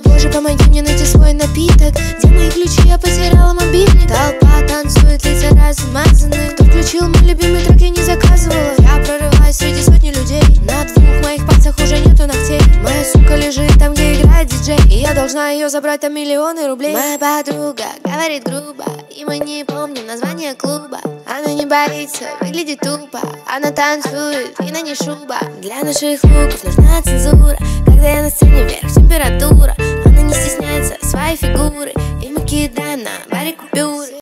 Боже, помоги мне найти свой напиток. Где мои ключи? Я потеряла мобильник. Толпа танцует, лица размазаны. Кто включил мой любимый трек, я не заказывала. Я прорываюсь среди сотни людей. На двух моих пальцах уже нету ногтей. Моя сука лежит там, где играет диджей, и я должна ее забрать, там миллионы рублей. Моя подруга говорит грубо, и мы не помним название клуба. Она не боится, выглядит тупо. Она танцует, и на ней шуба. Для наших луков нужна цензура. Когда я на сцене, вверх температура. Она не стесняется своей фигуры, и мы кидаем на баре купюры.